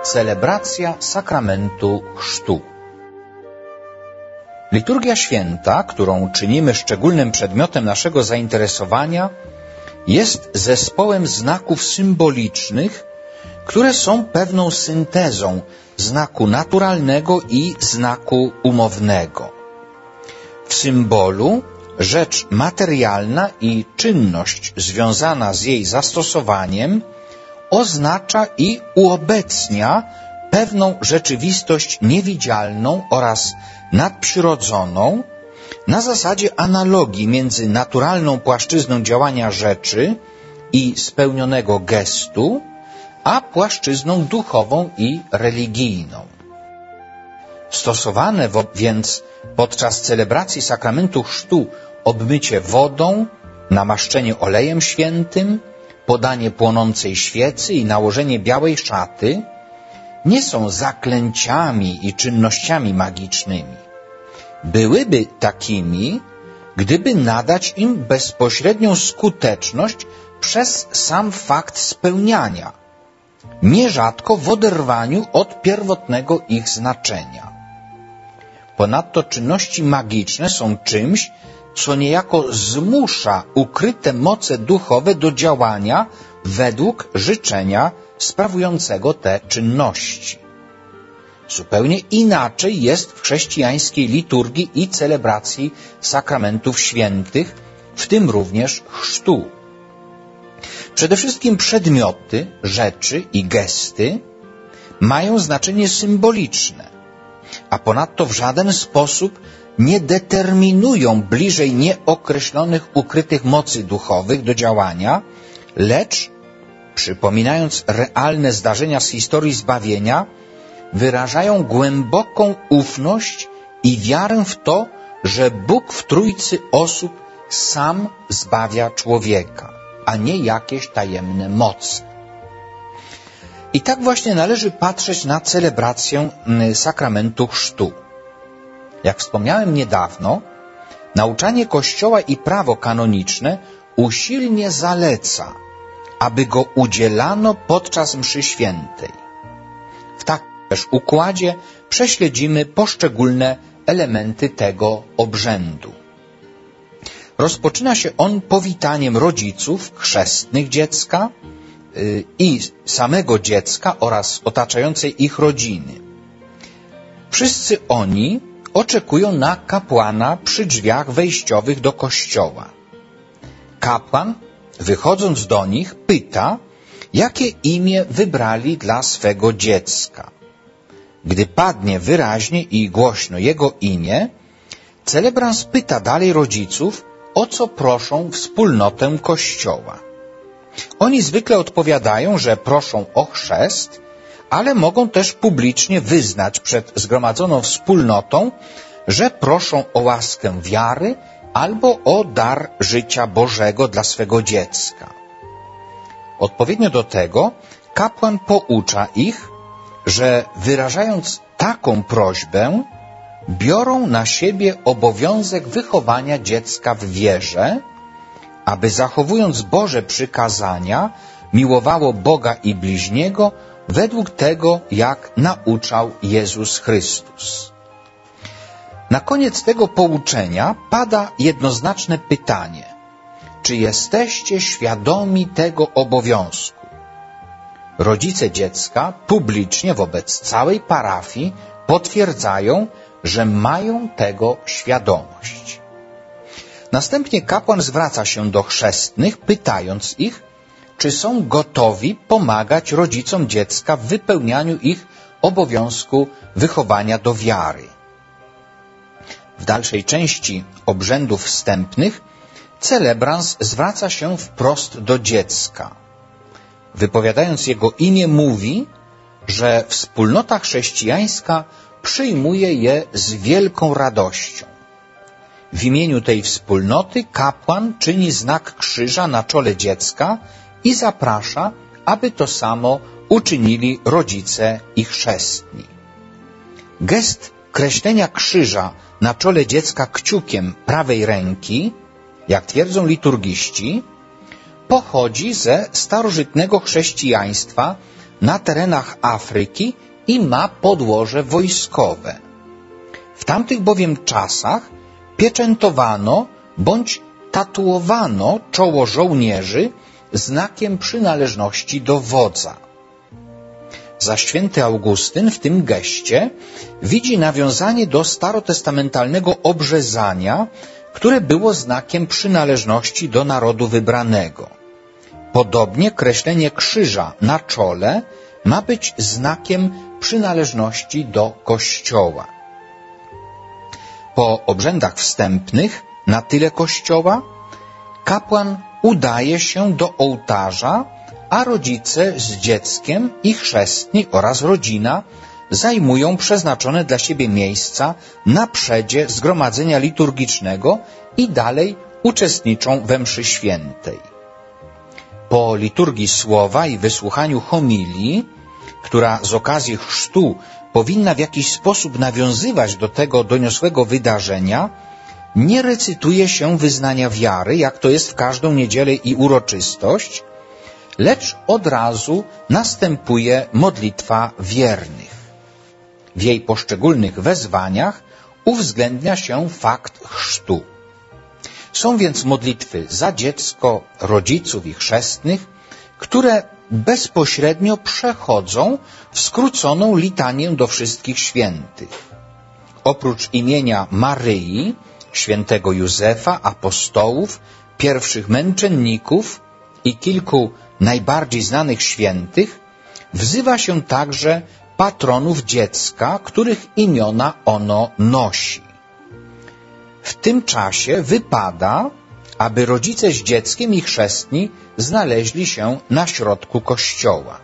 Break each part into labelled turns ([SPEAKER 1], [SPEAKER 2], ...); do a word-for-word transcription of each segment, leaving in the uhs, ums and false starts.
[SPEAKER 1] Celebracja sakramentu chrztu. Liturgia święta, którą czynimy szczególnym przedmiotem naszego zainteresowania, jest zespołem znaków symbolicznych, które są pewną syntezą znaku naturalnego i znaku umownego. W symbolu rzecz materialna i czynność związana z jej zastosowaniem oznacza i uobecnia pewną rzeczywistość niewidzialną oraz nadprzyrodzoną na zasadzie analogii między naturalną płaszczyzną działania rzeczy i spełnionego gestu, a płaszczyzną duchową i religijną. Stosowane więc podczas celebracji sakramentu chrztu obmycie wodą, namaszczenie olejem świętym, podanie płonącej świecy i nałożenie białej szaty nie są zaklęciami i czynnościami magicznymi. Byłyby takimi, gdyby nadać im bezpośrednią skuteczność przez sam fakt spełniania, nierzadko w oderwaniu od pierwotnego ich znaczenia. Ponadto czynności magiczne są czymś, co niejako zmusza ukryte moce duchowe do działania według życzenia sprawującego te czynności. Zupełnie inaczej jest w chrześcijańskiej liturgii i celebracji sakramentów świętych, w tym również chrztu. Przede wszystkim przedmioty, rzeczy i gesty mają znaczenie symboliczne, a ponadto w żaden sposób nie determinują bliżej nieokreślonych ukrytych mocy duchowych do działania, lecz, przypominając realne zdarzenia z historii zbawienia, wyrażają głęboką ufność i wiarę w to, że Bóg w trójcy osób sam zbawia człowieka, a nie jakieś tajemne moce. I tak właśnie należy patrzeć na celebrację sakramentu chrztu. Jak wspomniałem niedawno, nauczanie Kościoła i prawo kanoniczne usilnie zaleca, aby go udzielano podczas mszy świętej. W takim też układzie prześledzimy poszczególne elementy tego obrzędu. Rozpoczyna się on powitaniem rodziców chrzestnych dziecka yy, i samego dziecka oraz otaczającej ich rodziny. Wszyscy oni oczekują na kapłana przy drzwiach wejściowych do kościoła. Kapłan, wychodząc do nich, pyta, jakie imię wybrali dla swego dziecka. Gdy padnie wyraźnie i głośno jego imię, celebrant pyta dalej rodziców, o co proszą wspólnotę Kościoła. Oni zwykle odpowiadają, że proszą o chrzest, ale mogą też publicznie wyznać przed zgromadzoną wspólnotą, że proszą o łaskę wiary albo o dar życia Bożego dla swego dziecka. Odpowiednio do tego kapłan poucza ich, że wyrażając taką prośbę, biorą na siebie obowiązek wychowania dziecka w wierze, aby zachowując Boże przykazania, miłowało Boga i bliźniego według tego, jak nauczał Jezus Chrystus. Na koniec tego pouczenia pada jednoznaczne pytanie: czy jesteście świadomi tego obowiązku? Rodzice dziecka publicznie wobec całej parafii potwierdzają, że mają tego świadomość. Następnie kapłan zwraca się do chrzestnych, pytając ich, czy są gotowi pomagać rodzicom dziecka w wypełnianiu ich obowiązku wychowania do wiary. W dalszej części obrzędów wstępnych celebrant zwraca się wprost do dziecka. Wypowiadając jego imię, mówi, że wspólnota chrześcijańska przyjmuje je z wielką radością. W imieniu tej wspólnoty kapłan czyni znak krzyża na czole dziecka i zaprasza, aby to samo uczynili rodzice i chrzestni. Gest kreślenia krzyża na czole dziecka kciukiem prawej ręki, jak twierdzą liturgiści, pochodzi ze starożytnego chrześcijaństwa na terenach Afryki i ma podłoże wojskowe. W tamtych bowiem czasach pieczętowano bądź tatuowano czoło żołnierzy znakiem przynależności do wodza. Za święty Augustyn w tym geście widzi nawiązanie do starotestamentalnego obrzezania, które było znakiem przynależności do narodu wybranego. Podobnie kreślenie krzyża na czole ma być znakiem przynależności do Kościoła. Po obrzędach wstępnych na tyle Kościoła kapłan udaje się do ołtarza, a rodzice z dzieckiem i chrzestni oraz rodzina zajmują przeznaczone dla siebie miejsca na przedzie zgromadzenia liturgicznego i dalej uczestniczą we mszy świętej. Po liturgii słowa i wysłuchaniu homilii, która z okazji chrztu powinna w jakiś sposób nawiązywać do tego doniosłego wydarzenia, nie recytuje się wyznania wiary, jak to jest w każdą niedzielę i uroczystość, lecz od razu następuje modlitwa wiernych. W jej poszczególnych wezwaniach uwzględnia się fakt chrztu. Są więc modlitwy za dziecko, rodziców i chrzestnych, które bezpośrednio przechodzą w skróconą litanię do wszystkich świętych. Oprócz imienia Maryi, świętego Józefa, apostołów, pierwszych męczenników i kilku najbardziej znanych świętych, wzywa się także patronów dziecka, których imiona ono nosi. W tym czasie wypada, aby rodzice z dzieckiem i chrzestni znaleźli się na środku kościoła.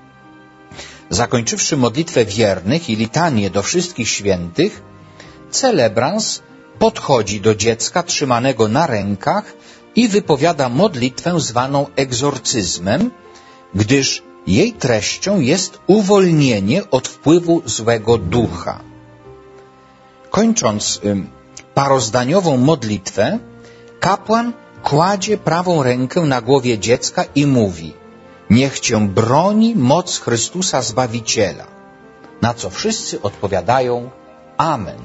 [SPEAKER 1] Zakończywszy modlitwę wiernych i litanię do wszystkich świętych, celebrans podchodzi do dziecka trzymanego na rękach i wypowiada modlitwę zwaną egzorcyzmem, gdyż jej treścią jest uwolnienie od wpływu złego ducha. Kończąc ym, parozdaniową modlitwę, kapłan kładzie prawą rękę na głowie dziecka i mówi: niech cię broni moc Chrystusa Zbawiciela. Na co wszyscy odpowiadają: Amen.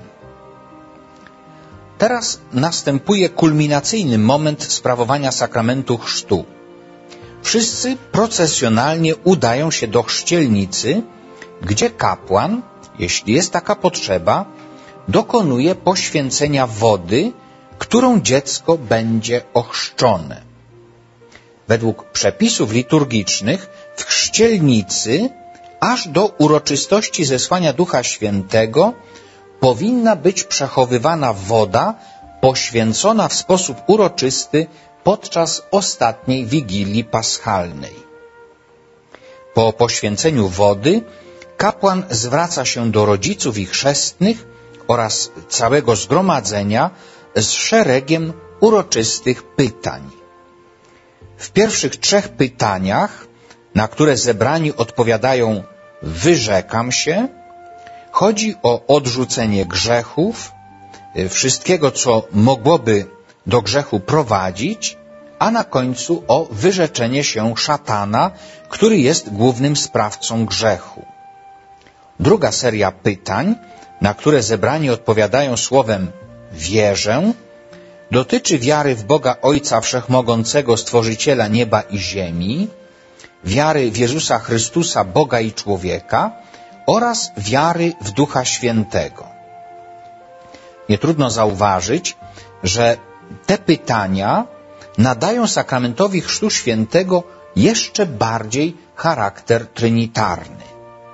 [SPEAKER 1] Teraz następuje kulminacyjny moment sprawowania sakramentu chrztu. Wszyscy procesjonalnie udają się do chrzcielnicy, gdzie kapłan, jeśli jest taka potrzeba, dokonuje poświęcenia wody, którą dziecko będzie ochrzczone. Według przepisów liturgicznych w chrzcielnicy aż do uroczystości zesłania Ducha Świętego powinna być przechowywana woda poświęcona w sposób uroczysty podczas ostatniej Wigilii Paschalnej. Po poświęceniu wody kapłan zwraca się do rodziców i chrzestnych oraz całego zgromadzenia z szeregiem uroczystych pytań. W pierwszych trzech pytaniach, na które zebrani odpowiadają: wyrzekam się, chodzi o odrzucenie grzechów, wszystkiego, co mogłoby do grzechu prowadzić, a na końcu o wyrzeczenie się szatana, który jest głównym sprawcą grzechu. Druga seria pytań, na które zebrani odpowiadają słowem wierzę, dotyczy wiary w Boga Ojca Wszechmogącego, Stworzyciela nieba i ziemi, wiary w Jezusa Chrystusa, Boga i człowieka oraz wiary w Ducha Świętego. Nie trudno zauważyć, że te pytania nadają sakramentowi Chrztu Świętego jeszcze bardziej charakter trinitarny.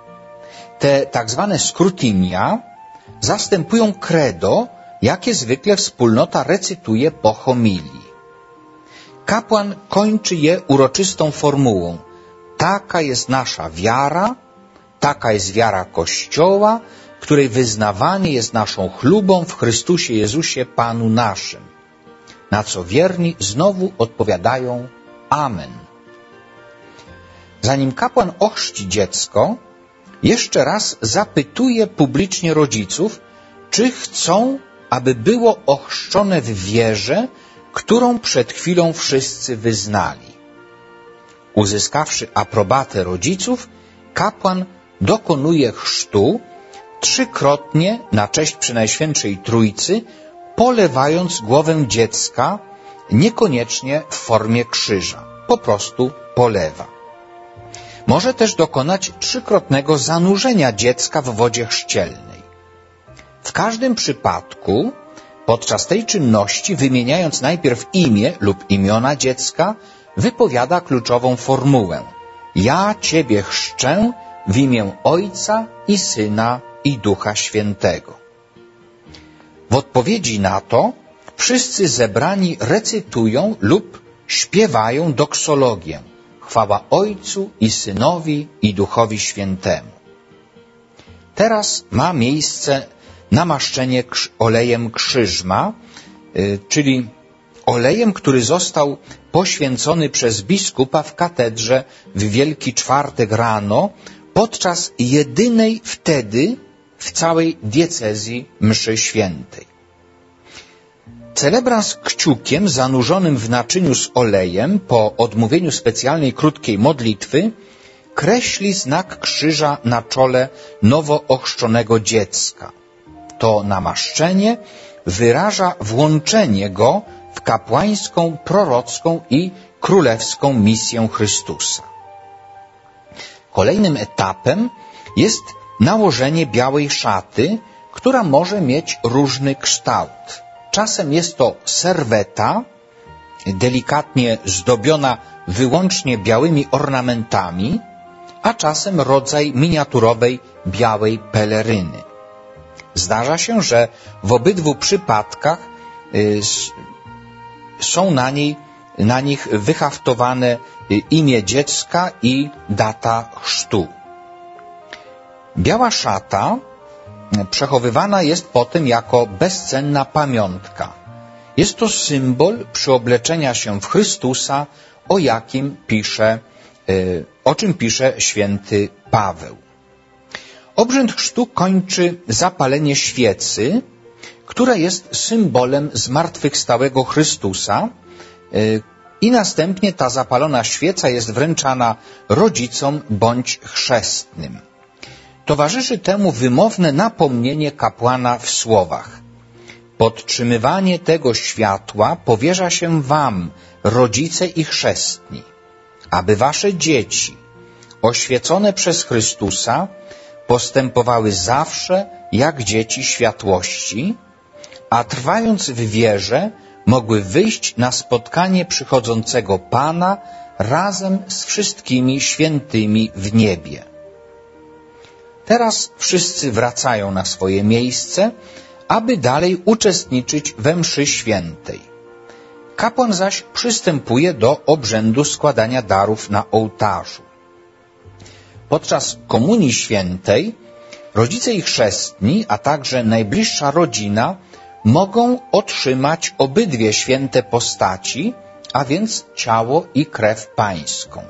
[SPEAKER 1] Te tak zwane scrutimia zastępują credo, jakie zwykle wspólnota recytuje po homilii. Kapłan kończy je uroczystą formułą: taka jest nasza wiara, taka jest wiara Kościoła, której wyznawanie jest naszą chlubą w Chrystusie Jezusie Panu naszym. Na co wierni znowu odpowiadają Amen. Zanim kapłan ochrzci dziecko, jeszcze raz zapytuje publicznie rodziców, czy chcą, aby było ochrzczone w wierze, którą przed chwilą wszyscy wyznali. Uzyskawszy aprobatę rodziców, kapłan dokonuje chrztu trzykrotnie na cześć Przenajświętszej Trójcy, polewając głowę dziecka, niekoniecznie w formie krzyża, po prostu polewa. Może też dokonać trzykrotnego zanurzenia dziecka w wodzie chrzcielnej. W każdym przypadku podczas tej czynności, wymieniając najpierw imię lub imiona dziecka, wypowiada kluczową formułę: ja Ciebie chrzczę w imię Ojca i Syna i Ducha Świętego. W odpowiedzi na to wszyscy zebrani recytują lub śpiewają doksologię: chwała Ojcu i Synowi i Duchowi Świętemu. Teraz ma miejsce namaszczenie olejem krzyżma, czyli olejem, który został poświęcony przez biskupa w katedrze w Wielki Czwartek rano podczas jedynej wtedy w całej diecezji mszy świętej. Celebrans kciukiem zanurzonym w naczyniu z olejem po odmówieniu specjalnej krótkiej modlitwy kreśli znak krzyża na czole nowo ochrzczonego dziecka. To namaszczenie wyraża włączenie go w kapłańską, prorocką i królewską misję Chrystusa. Kolejnym etapem jest nałożenie białej szaty, która może mieć różny kształt. Czasem jest to serweta, delikatnie zdobiona wyłącznie białymi ornamentami, a czasem rodzaj miniaturowej białej peleryny. Zdarza się, że w obydwu przypadkach y, są na, niej, na nich wyhaftowane imię dziecka i data chrztu. Biała szata przechowywana jest potem jako bezcenna pamiątka. Jest to symbol przyobleczenia się w Chrystusa, o jakim pisze, o czym pisze święty Paweł. Obrzęd chrztu kończy zapalenie świecy, która jest symbolem zmartwychwstałego Chrystusa, i następnie ta zapalona świeca jest wręczana rodzicom bądź chrzestnym. Towarzyszy temu wymowne napomnienie kapłana w słowach: podtrzymywanie tego światła powierza się wam, rodzice i chrzestni, aby wasze dzieci, oświecone przez Chrystusa, postępowały zawsze jak dzieci światłości, a trwając w wierze mogły wyjść na spotkanie przychodzącego Pana razem z wszystkimi świętymi w niebie. Teraz wszyscy wracają na swoje miejsce, aby dalej uczestniczyć we mszy świętej. Kapłan zaś przystępuje do obrzędu składania darów na ołtarzu. Podczas komunii świętej rodzice i chrzestni, a także najbliższa rodzina mogą otrzymać obydwie święte postaci, a więc ciało i krew pańską.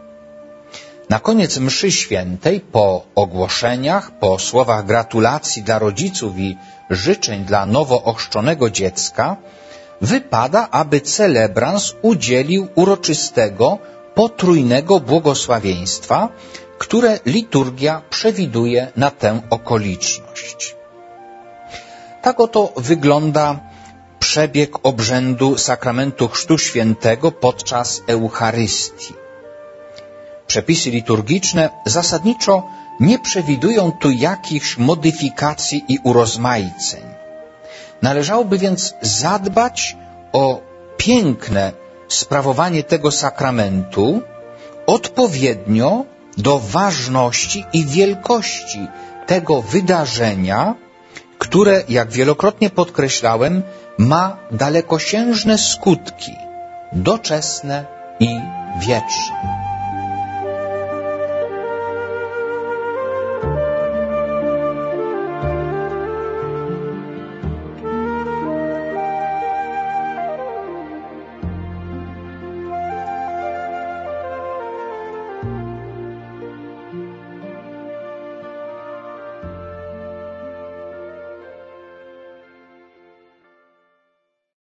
[SPEAKER 1] Na koniec mszy świętej, po ogłoszeniach, po słowach gratulacji dla rodziców i życzeń dla nowo ochrzczonego dziecka, wypada, aby celebrans udzielił uroczystego, potrójnego błogosławieństwa, które liturgia przewiduje na tę okoliczność. Tak oto wygląda przebieg obrzędu sakramentu Chrztu Świętego podczas Eucharystii. Przepisy liturgiczne zasadniczo nie przewidują tu jakichś modyfikacji i urozmaiceń. Należałoby więc zadbać o piękne sprawowanie tego sakramentu odpowiednio do ważności i wielkości tego wydarzenia, które, jak wielokrotnie podkreślałem, ma dalekosiężne skutki, doczesne i wieczne.